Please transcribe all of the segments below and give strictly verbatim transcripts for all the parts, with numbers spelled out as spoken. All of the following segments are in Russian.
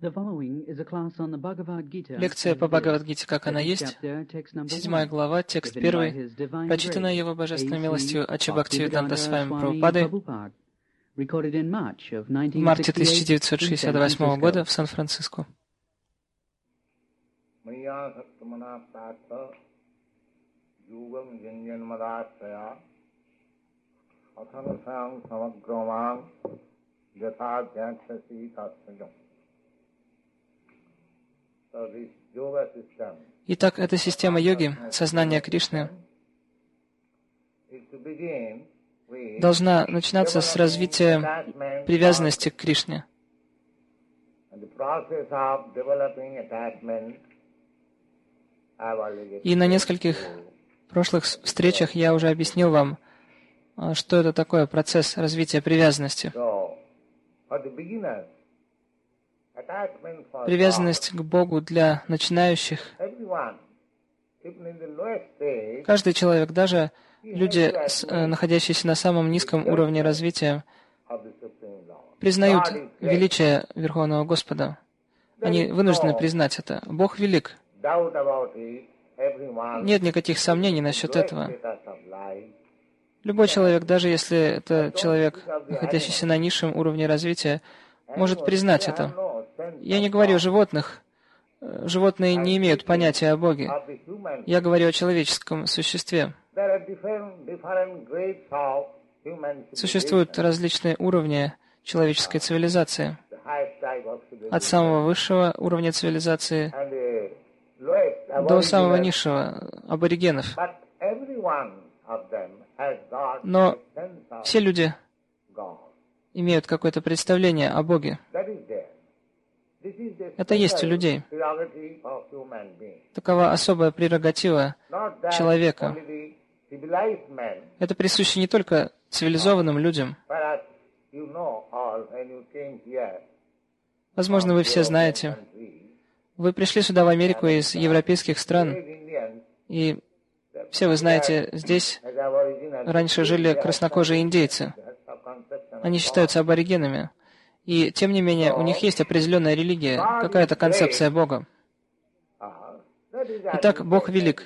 Лекция по Бхагавад-гите, как она есть, седьмая глава, текст первый, прочитанная Его Божественной милостью Ача Бхактивиданта Свами Прабхупады в марте тысяча девятьсот шестьдесят восьмого года в Сан-Франциско. Итак, эта система йоги, сознания Кришны, должна начинаться с развития привязанности к Кришне. И на нескольких прошлых встречах я уже объяснил вам, что это такое процесс развития привязанности. Привязанность к Богу для начинающих. Каждый человек, даже люди, находящиеся на самом низком уровне развития, признают величие Верховного Господа. Они вынуждены признать это. Бог велик. Нет никаких сомнений насчет этого. Любой человек, даже если это человек, находящийся на низшем уровне развития, может признать это. Я не говорю о животных. Животные не имеют понятия о Боге. Я говорю о человеческом существе. Существуют различные уровни человеческой цивилизации. От самого высшего уровня цивилизации до самого низшего, аборигенов. Но все люди имеют какое-то представление о Боге. Это есть у людей. Такова особая прерогатива человека. Это присуще не только цивилизованным людям. Возможно, вы все знаете. Вы пришли сюда, в Америку, из европейских стран, и все вы знаете, здесь раньше жили краснокожие индейцы. Они считаются аборигенами. И, тем не менее, у них есть определенная религия, какая-то концепция Бога. Итак, Бог велик.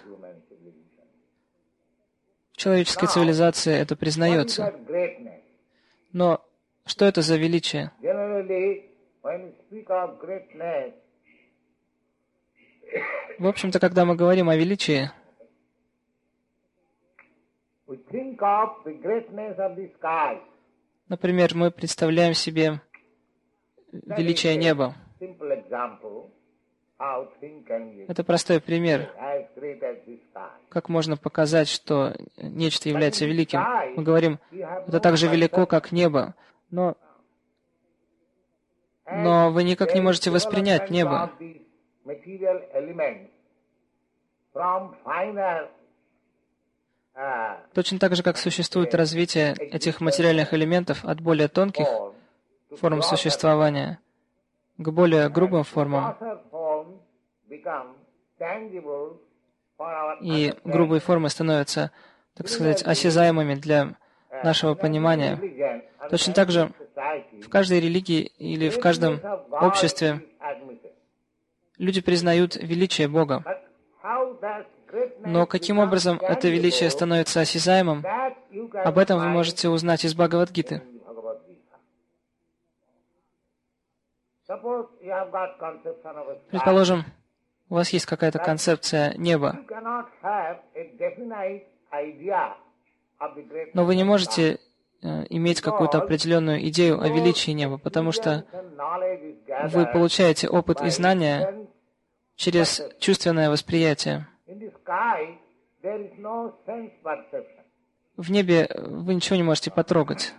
В человеческой цивилизации это признается. Но что это за величие? В общем-то, когда мы говорим о величии, например, мы представляем себе величие неба. Это простой пример, как можно показать, что нечто является великим. Мы говорим, это так же велико, как небо, но, но вы никак не можете воспринять небо. Точно так же, как существует развитие этих материальных элементов от более тонких форм существования к более грубым формам. И грубые формы становятся, так сказать, осязаемыми для нашего понимания. Точно так же в каждой религии или в каждом обществе люди признают величие Бога. Но каким образом это величие становится осязаемым, об этом вы можете узнать из Бхагавад-гиты. Предположим, у вас есть какая-то концепция неба, но вы не можете э, иметь какую-то определенную идею о величии неба, потому что вы получаете опыт и знания через чувственное восприятие. В небе вы ничего не можете потрогать.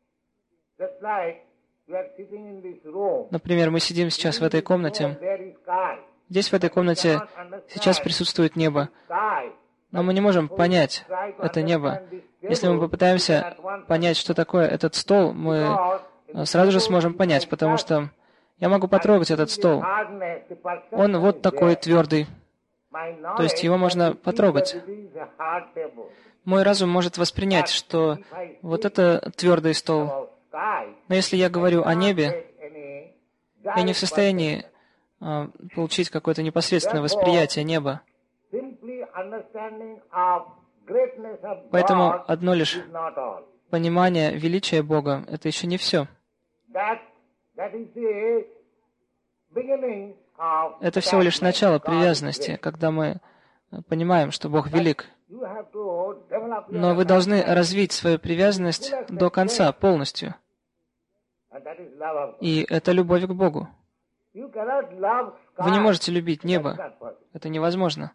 Например, мы сидим сейчас в этой комнате. Здесь, в этой комнате, сейчас присутствует небо. Но мы не можем понять это небо. Если мы попытаемся понять, что такое этот стол, мы сразу же сможем понять, потому что я могу потрогать этот стол. Он вот такой твердый. То есть его можно потрогать. Мой разум может воспринять, что вот это твердый стол. Но если я говорю о небе, я не в состоянии а, получить какое-то непосредственное восприятие неба. Поэтому одно лишь понимание величия Бога — это еще не все. Это всего лишь начало привязанности, когда мы понимаем, что Бог велик. Но вы должны развить свою привязанность до конца, полностью. И это любовь к Богу. Вы не можете любить небо. Это невозможно.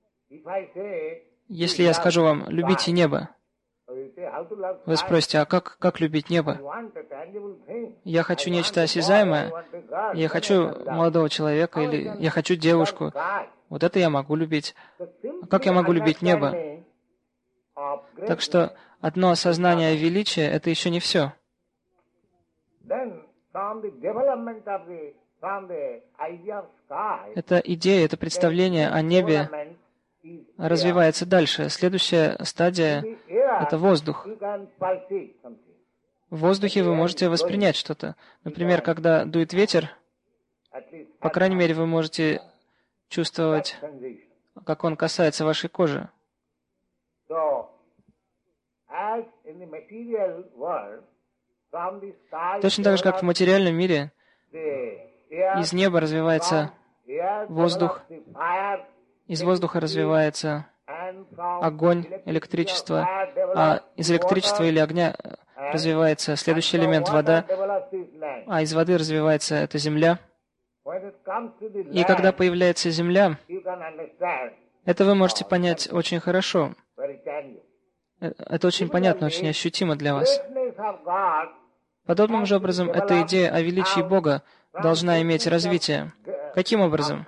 Если я скажу вам, любите небо, вы спросите, а как, как любить небо? Я хочу нечто осязаемое, я хочу молодого человека, или я хочу девушку. Вот это я могу любить. А как я могу любить небо? Так что одно осознание величия — это еще не все. Эта идея, это представление о небе развивается дальше. Следующая стадия — это воздух. В воздухе вы можете воспринять что-то. Например, когда дует ветер, по крайней мере, вы можете чувствовать, как он касается вашей кожи. Точно так же, как в материальном мире, из неба развивается воздух, из воздуха развивается огонь, электричество, а из электричества или огня развивается следующий элемент — вода, а из воды развивается эта земля. И когда появляется земля, это вы можете понять очень хорошо. Это очень понятно, очень ощутимо для вас. Подобным же образом, эта идея о величии Бога должна иметь развитие. Каким образом?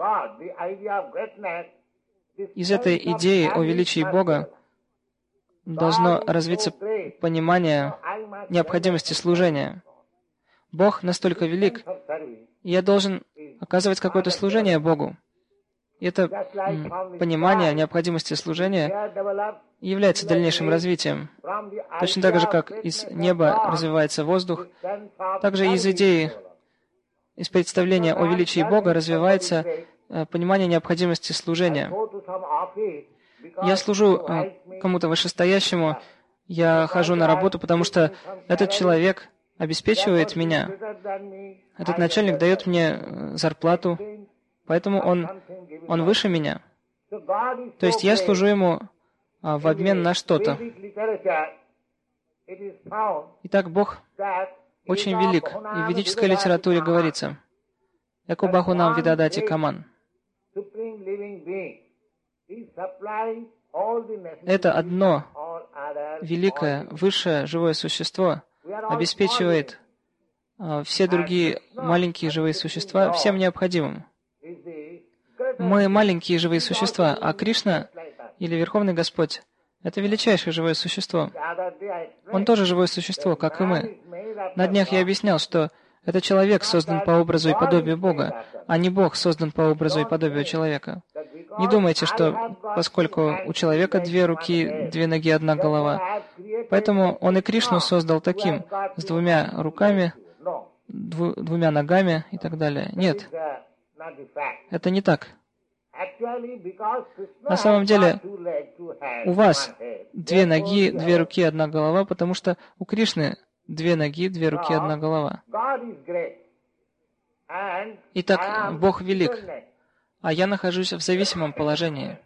Из этой идеи о величии Бога должно развиться понимание необходимости служения. Бог настолько велик, и я должен оказывать какое-то служение Богу. И это м, понимание необходимости служения является дальнейшим развитием. Точно так же, как из неба развивается воздух, также из идеи, из представления о величии Бога развивается э, понимание необходимости служения. Я служу э, кому-то вышестоящему, я хожу на работу, потому что этот человек обеспечивает меня. Этот начальник дает мне э, зарплату, поэтому он, он выше меня. То есть я служу ему а, в обмен на что-то. Итак, Бог очень велик. И в ведической литературе говорится: «Эко Бахунам видадати каман». Это одно великое, высшее живое существо обеспечивает а, все другие маленькие живые существа всем необходимым. Мы маленькие живые существа, а Кришна или Верховный Господь — это величайшее живое существо. Он тоже живое существо, как и мы. На днях я объяснял, что это человек создан по образу и подобию Бога, а не Бог создан по образу и подобию человека. Не думайте, что поскольку у человека две руки, две ноги, одна голова, поэтому он и Кришну создал таким, с двумя руками, дву- двумя ногами и так далее. Нет, это не так. На самом деле, у вас две ноги, две руки, одна голова, потому что у Кришны две ноги, две руки, одна голова. Итак, Бог велик, а я нахожусь в зависимом положении.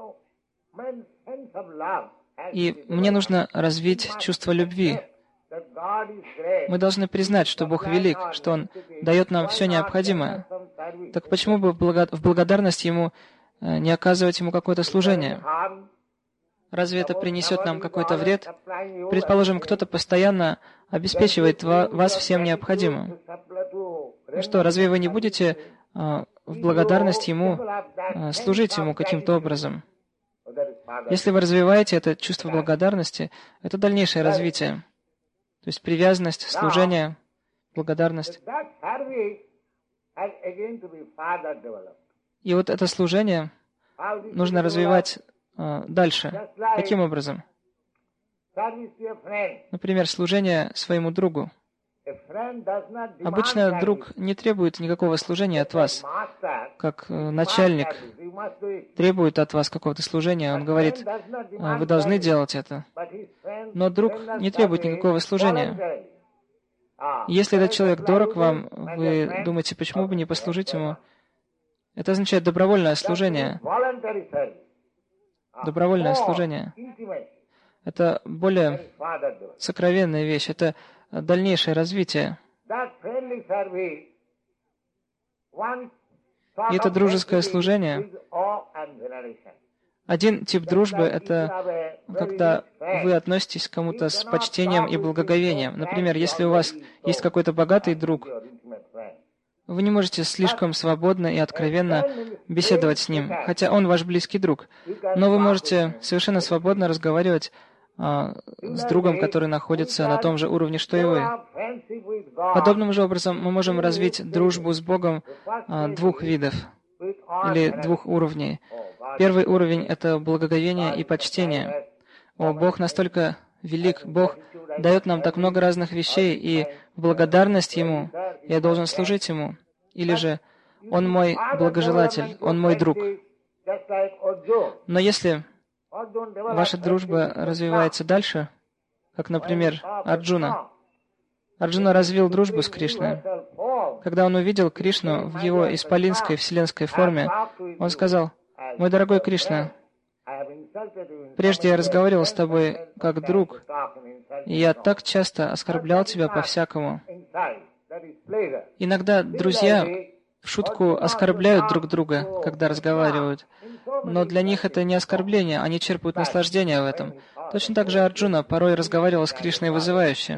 И мне нужно развить чувство любви. Мы должны признать, что Бог велик, что Он дает нам все необходимое. Так почему бы в благодарность Ему не оказывать Ему какое-то служение? Разве это принесет нам какой-то вред? Предположим, кто-то постоянно обеспечивает вас всем необходимым. Что, разве вы не будете в благодарность Ему служить Ему каким-то образом? Если вы развиваете это чувство благодарности, это дальнейшее развитие. То есть привязанность, служение, благодарность. И вот это служение нужно развивать э, дальше. Каким образом? Например, служение своему другу. Обычно друг не требует никакого служения от вас. как начальник требует от вас какого-то служения, он говорит, вы должны делать это. Но друг не требует никакого служения. Если этот человек дорог вам, вы думаете, почему бы не послужить ему? Это означает добровольное служение. Добровольное служение. Это более сокровенная вещь, это дальнейшее развитие. И это дружеское служение. Один тип дружбы — это когда вы относитесь к кому-то с почтением и благоговением. Например, если у вас есть какой-то богатый друг, вы не можете слишком свободно и откровенно беседовать с ним, хотя он ваш близкий друг. Но вы можете совершенно свободно разговаривать а, с другом, который находится на том же уровне, что и вы. Подобным же образом мы можем развить дружбу с Богом а, двух видов или двух уровней. Первый уровень — это благоговение и почтение. О, Бог настолько велик, Бог дает нам так много разных вещей, и в благодарность Ему я должен служить Ему. Или же Он мой благожелатель, Он мой друг. Но если ваша дружба развивается дальше, как, например, Арджуна, Арджуна развил дружбу с Кришной. Когда он увидел Кришну в его исполинской вселенской форме, он сказал: «Мой дорогой Кришна, прежде я разговаривал с тобой как друг, и я так часто оскорблял тебя по-всякому». Иногда друзья в шутку оскорбляют друг друга, когда разговаривают, но для них это не оскорбление, они черпают наслаждение в этом. Точно так же Арджуна порой разговаривал с Кришной вызывающе.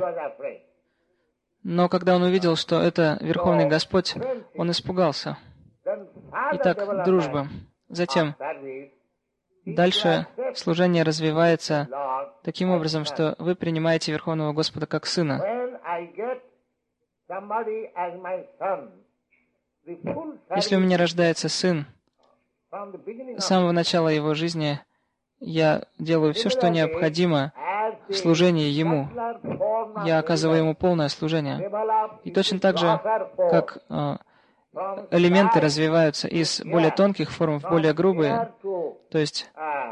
Но когда он увидел, что это Верховный Господь, он испугался. Итак, дружба. Затем, дальше служение развивается таким образом, что вы принимаете Верховного Господа как Сына. Если у меня рождается сын, с самого начала его жизни я делаю все, что необходимо в служении ему. Я оказываю ему полное служение. И точно так же, как э, элементы развиваются из более тонких форм в более грубые, то есть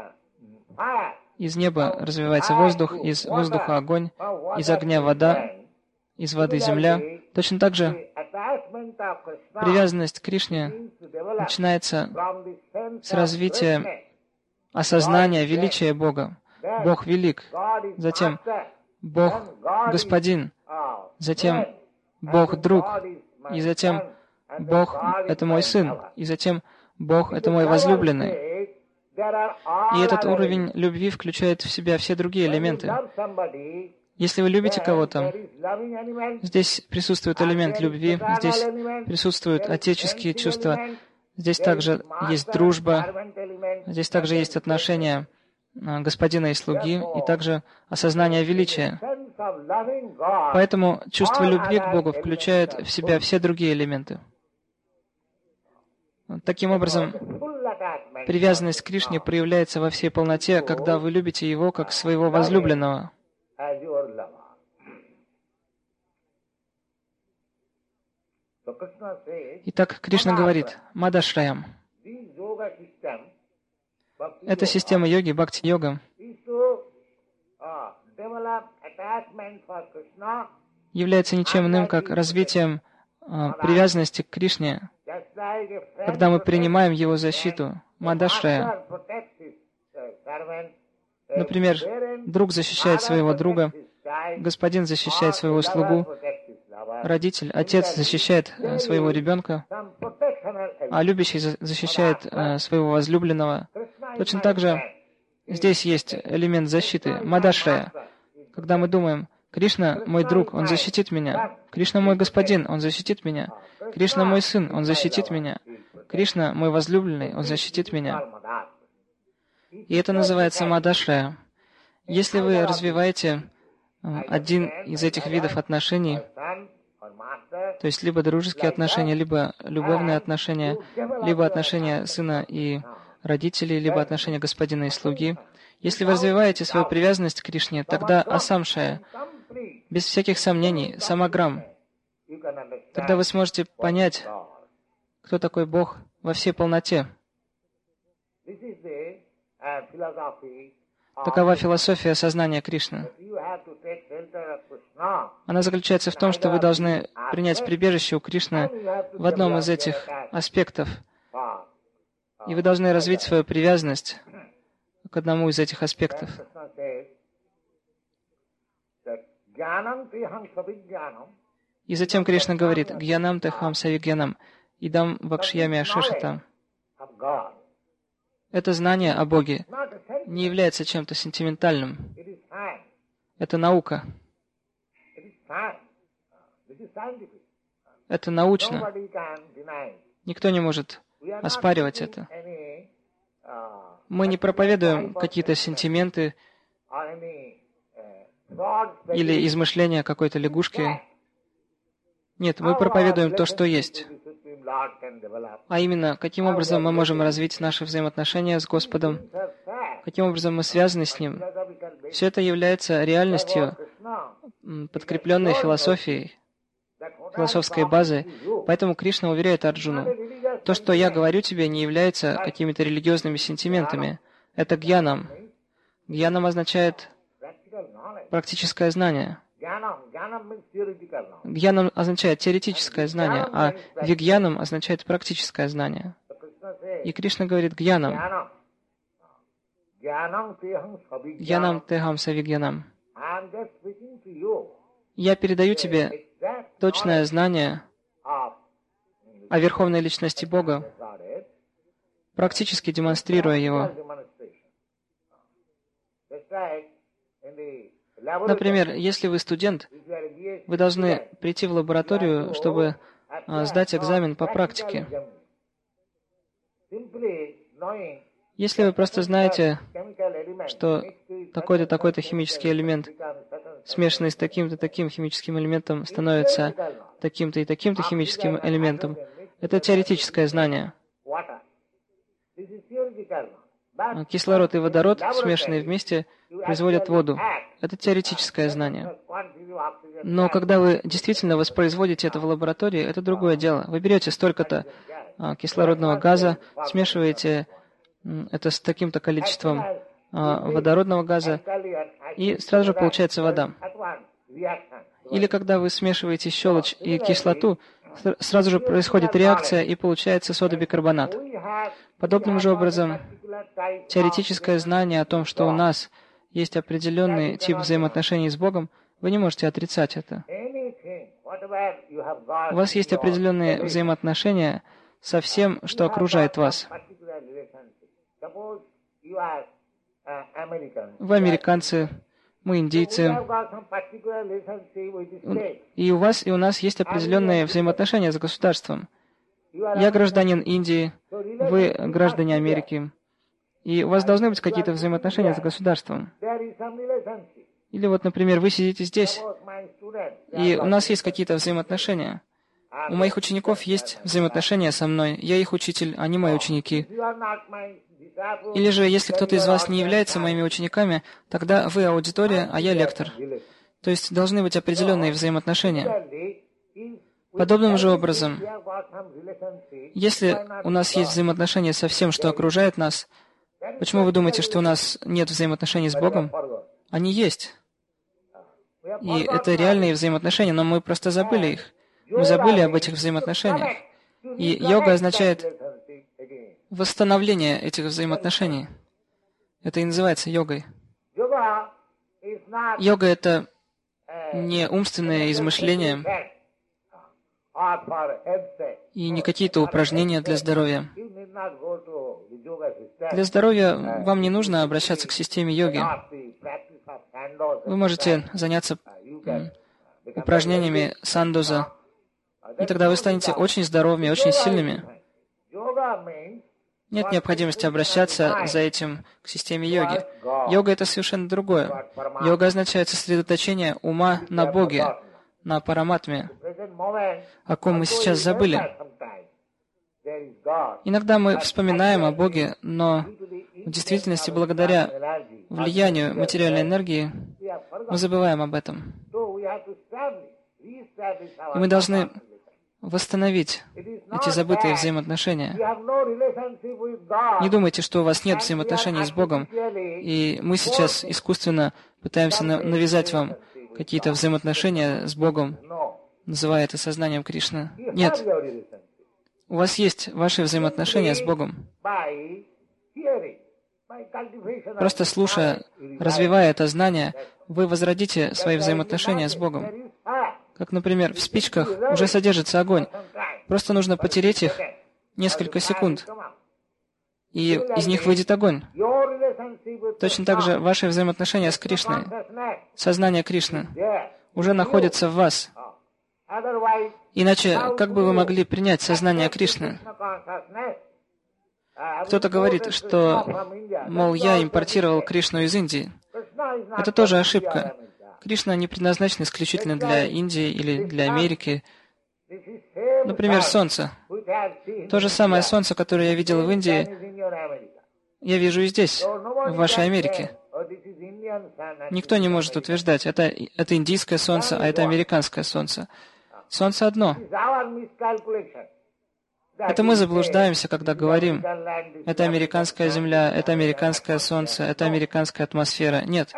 из неба развивается воздух, из воздуха огонь, из огня вода, из воды земля. Точно так же привязанность к Кришне начинается с развития осознания величия Бога. Бог велик, затем Бог Господин, затем Бог друг, и затем Бог — это мой сын, и затем Бог — это мой возлюбленный. И этот уровень любви включает в себя все другие элементы. Если вы любите кого-то, здесь присутствует элемент любви, здесь присутствуют отеческие чувства, здесь также есть дружба, здесь также есть отношения господина и слуги, и также осознание величия. Поэтому чувство любви к Богу включает в себя все другие элементы. Таким образом, привязанность к Кришне проявляется во всей полноте, когда вы любите Его как своего возлюбленного. Итак, Кришна говорит: «Мадашраям». Эта система йоги, бхакти-йога, является ничем иным, как развитием а, привязанности к Кришне, когда мы принимаем Его защиту, Мадашрая. Например, друг защищает своего друга, господин защищает своего слугу, родитель, отец защищает э, своего ребенка, а любящий защищает э, своего возлюбленного. Точно так же здесь есть элемент защиты, Мадашрая. Когда мы думаем: Кришна мой друг, он защитит меня. Кришна мой господин, он защитит меня. Кришна мой сын, он защитит меня. Кришна мой возлюбленный, он защитит меня. И это называется Мадашрая. Если вы развиваете один из этих видов отношений, то есть либо дружеские отношения, либо любовные отношения, либо отношения сына и родителей, либо отношения господина и слуги, если вы развиваете свою привязанность к Кришне, тогда асамшая, без всяких сомнений, самаграм, тогда вы сможете понять, кто такой Бог, во всей полноте. Такова философия сознания Кришны. Она заключается в том, что вы должны принять прибежище у Кришны в одном из этих аспектов, и вы должны развить свою привязанность к одному из этих аспектов. И затем Кришна говорит: «Гьянам техам савигьянам, идам вакшьями ашишатам». Это знание о Боге не является чем-то сентиментальным. Это наука. Это научно. Никто не может оспаривать это. Мы не проповедуем какие-то сентименты или измышления какой-то лягушки. Нет, мы проповедуем то, что есть. А именно, каким образом мы можем развить наши взаимоотношения с Господом, каким образом мы связаны с Ним. Все это является реальностью, подкрепленной философией, философской базой. Поэтому Кришна уверяет Арджуну: то, что я говорю тебе, не является какими-то религиозными сентиментами. Это гьянам. Гьянам означает практическое знание. Гьянам означает теоретическое знание, а вигьянам означает практическое знание. И Кришна говорит: гьянам. Гьянам техам савигьянам. Я передаю тебе точное знание о Верховной Личности Бога, практически демонстрируя его. Например, если вы студент, вы должны прийти в лабораторию, чтобы а, сдать экзамен по практике. Если вы просто знаете, что такой-то, такой-то химический элемент, смешанный с таким-то, таким химическим элементом, становится таким-то и таким-то химическим элементом, это теоретическое знание. Кислород и водород, смешанные вместе, производят воду. Это теоретическое знание. Но когда вы действительно воспроизводите это в лаборатории, это другое дело. Вы берете столько-то а, кислородного газа, смешиваете м, это с таким-то количеством а, водородного газа, и сразу же получается вода. Или когда вы смешиваете щелочь и кислоту, сразу же происходит реакция, и получается сода-бикарбонат. Подобным же образом, теоретическое знание о том, что у нас есть определенный тип взаимоотношений с Богом, вы не можете отрицать это. У вас есть определенные взаимоотношения со всем, что окружает вас. Вы американцы, мы индийцы, и у вас и у нас есть определенные взаимоотношения с государством. Я гражданин Индии, вы граждане Америки, и у вас должны быть какие-то взаимоотношения с государством. Или вот, например, вы сидите здесь, и у нас есть какие-то взаимоотношения. У моих учеников есть взаимоотношения со мной, я их учитель, они мои ученики. Или же, если кто-то из вас не является моими учениками, тогда вы аудитория, а я лектор. То есть должны быть определенные взаимоотношения. Подобным же образом, если у нас есть взаимоотношения со всем, что окружает нас, почему вы думаете, что у нас нет взаимоотношений с Богом? Они есть. И это реальные взаимоотношения, но мы просто забыли их. Мы забыли об этих взаимоотношениях. И йога означает восстановление этих взаимоотношений. Это и называется йогой. Йога — это не умственное измышление и не какие-то упражнения для здоровья. Для здоровья вам не нужно обращаться к системе йоги. Вы можете заняться упражнениями сандоза, и тогда вы станете очень здоровыми, очень сильными. Нет необходимости обращаться за этим к системе йоги. Йога — это совершенно другое. Йога означает сосредоточение ума на Боге, на Параматме, о ком мы сейчас забыли. Иногда мы вспоминаем о Боге, но в действительности, благодаря влиянию материальной энергии, мы забываем об этом. И мы должны восстановить эти забытые взаимоотношения. Не думайте, что у вас нет взаимоотношений с Богом, и мы сейчас искусственно пытаемся навязать вам какие-то взаимоотношения с Богом, называя это сознанием Кришны. Нет. У вас есть ваши взаимоотношения с Богом. Просто слушая, развивая это знание, вы возродите свои взаимоотношения с Богом. Как, например, в спичках уже содержится огонь. Просто нужно потереть их несколько секунд, и из них выйдет огонь. Точно так же ваши взаимоотношения с Кришной, сознание Кришны, уже находится в вас. Иначе, как бы вы могли принять сознание Кришны? Кто-то говорит, что, мол, я импортировал Кришну из Индии. Это тоже ошибка. Кришна не предназначен исключительно для Индии или для Америки. Например, Солнце. То же самое Солнце, которое я видел в Индии, я вижу и здесь, в вашей Америке. Никто не может утверждать, это, это индийское Солнце, а это американское Солнце. Солнце одно. Это мы заблуждаемся, когда говорим, это американская Земля, это американское Солнце, это американская атмосфера. Нет.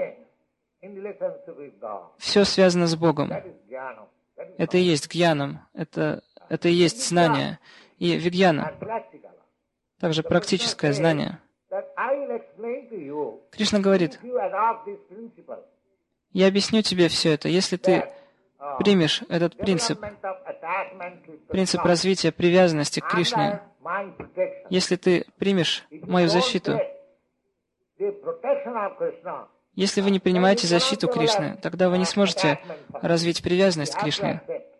Все связано с Богом. Это и есть гьянам, это, это и есть знание. И вигьяна, также практическое знание. Кришна говорит, я объясню тебе все это, если ты примешь этот принцип, принцип развития привязанности к Кришне, если ты примешь мою защиту. Если вы не принимаете защиту Кришны, тогда вы не сможете развить привязанность к Кришне.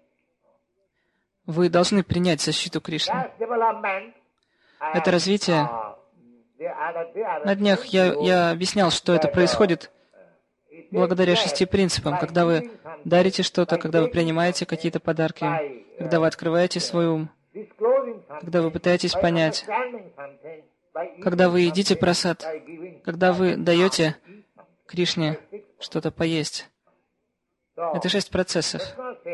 Вы должны принять защиту Кришны. Это развитие. На днях я, я объяснял, что это происходит благодаря шести принципам. Когда вы дарите что-то, когда вы принимаете какие-то подарки, когда вы открываете свой ум, когда вы пытаетесь понять, когда вы едите прасад, когда вы даете Кришне что-то поесть. Это шесть процессов.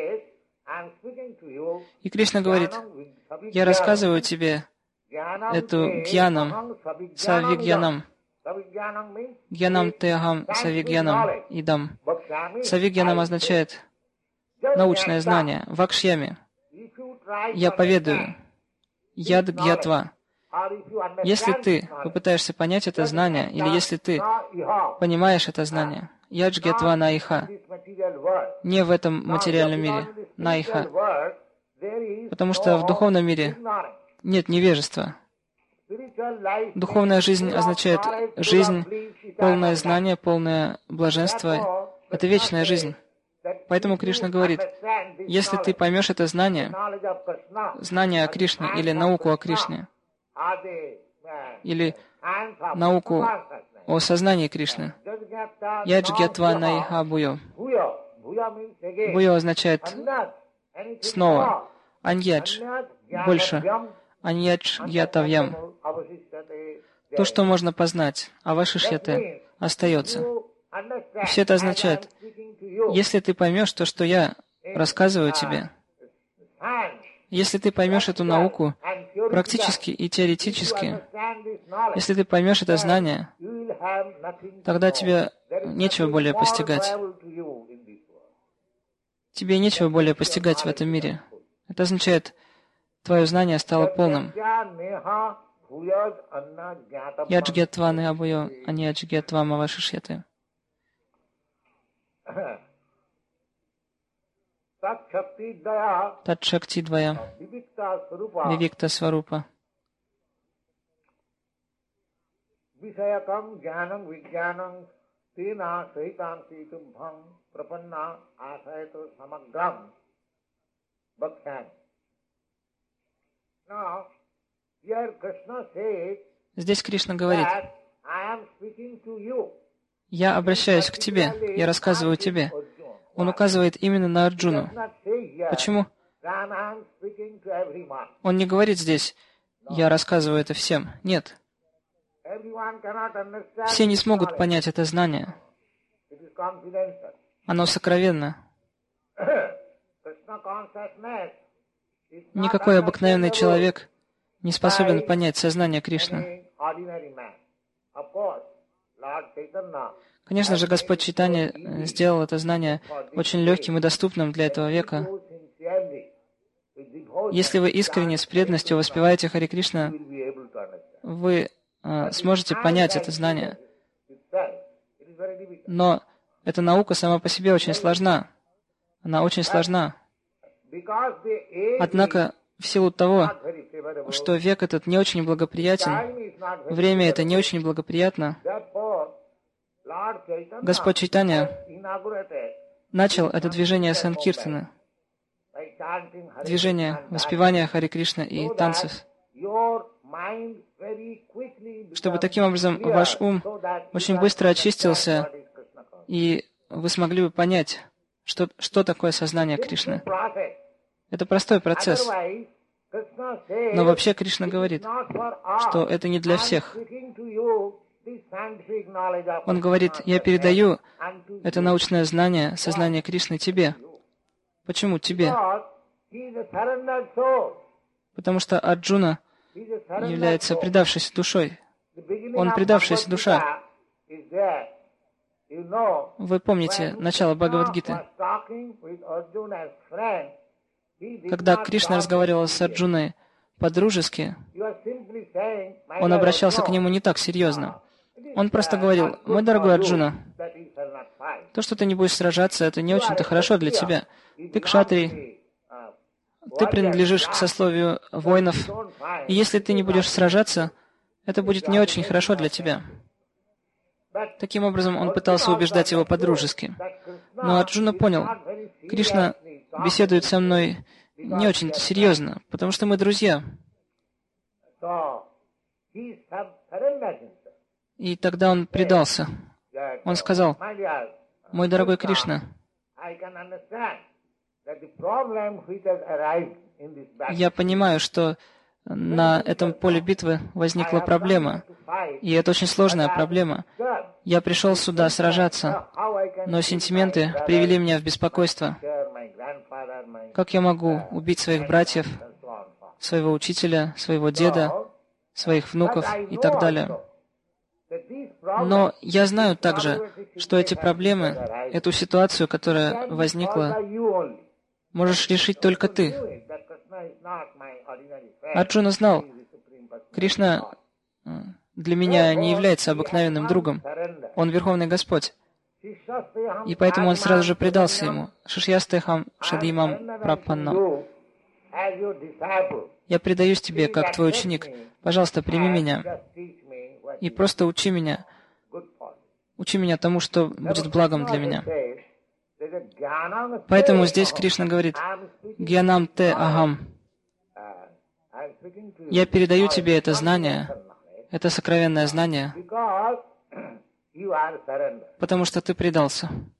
И Кришна говорит, я рассказываю тебе эту гьянам, савигьянам. Гьянам теахам савигьянам идам. Савигьянам означает научное знание. Вакшьями. Я поведаю. Яд гьятва. Если ты попытаешься понять это знание, или если ты понимаешь это знание, ядж гьятва наиха, не в этом материальном мире, наиха, потому что в духовном мире нет невежества. Духовная жизнь означает жизнь, полное знание, полное блаженство. Это вечная жизнь. Поэтому Кришна говорит, если ты поймешь это знание, знание о Кришне или науку о Кришне, или науку о сознании Кришны, ядж гьятва наиха буйо. Буйо означает снова. Аньядж — больше. Аньядж гьятавьям. То, что можно познать, а вашишьяте остается. И все это означает, если ты поймешь то, что я рассказываю тебе, если ты поймешь эту науку практически и теоретически, если ты поймешь это знание, тогда тебе нечего более постигать. Тебе нечего более постигать в этом мире. Это означает, твое знание стало полным. Яджгетва не абуйо, а не яджгетва мавашишьяте. Тат шакти двая, вивикта сварупа. Vishayakam jnanam vijnanam tena sahitam situbham prapanna asayato samagram bhakshan. Now, here Krishna says Здесь Кришна говорит, that I am speaking to you. я обращаюсь к тебе, я рассказываю тебе. Он указывает именно на Арджуну. Почему? Он не говорит здесь, я рассказываю это всем. Нет. Все не смогут понять это знание. Оно сокровенно. Никакой обыкновенный человек не способен понять сознание Кришны. Конечно же, Господь Чайтанья сделал это знание очень легким и доступным для этого века. Если вы искренне, с преданностью воспеваете Харе Кришна, вы э, сможете понять это знание. Но эта наука сама по себе очень сложна. Она очень сложна. Однако, в силу того, что век этот не очень благоприятен, время это не очень благоприятно, Господь Чайтанья начал это движение Санкиртана, движение воспевания Харе Кришна и танцев, чтобы таким образом ваш ум очень быстро очистился, и вы смогли бы понять, что, что такое сознание Кришны. Это простой процесс. Но вообще Кришна говорит, что это не для всех. Он говорит, я передаю это научное знание, сознание Кришны тебе. Почему тебе? Потому что Арджуна является предавшейся душой. Он предавшаяся душа. Вы помните начало Бхагавад-гиты? Когда Кришна разговаривал с Арджуной по-дружески, он обращался к нему не так серьезно. Он просто говорил, «Мой дорогой Арджуна, то, что ты не будешь сражаться, это не очень-то хорошо для тебя. Ты кшатрий, ты принадлежишь к сословию воинов, и если ты не будешь сражаться, это будет не очень хорошо для тебя». Таким образом, он пытался убеждать его по-дружески. Но Арджуна понял, Кришна беседует со мной не очень-то серьезно, потому что мы друзья. И тогда он предался. Он сказал, «Мой дорогой Кришна, я понимаю, что на этом поле битвы возникла проблема, и это очень сложная проблема. Я пришел сюда сражаться, но сентименты привели меня в беспокойство. Как я могу убить своих братьев, своего учителя, своего деда, своих внуков и так далее? Но я знаю также, что эти проблемы, эту ситуацию, которая возникла, можешь решить только ты». Арджуна знал, Кришна для меня не является обыкновенным другом. Он Верховный Господь. И поэтому он сразу же предался ему. Шишьястехам шадимам прапаннам. Я предаюсь тебе, как твой ученик. Пожалуйста, прими меня. И просто учи меня. Учи меня тому, что будет благом для меня. Поэтому здесь Кришна говорит, «Гьянам те агам». Я передаю тебе это знание, это сокровенное знание, потому что ты предался.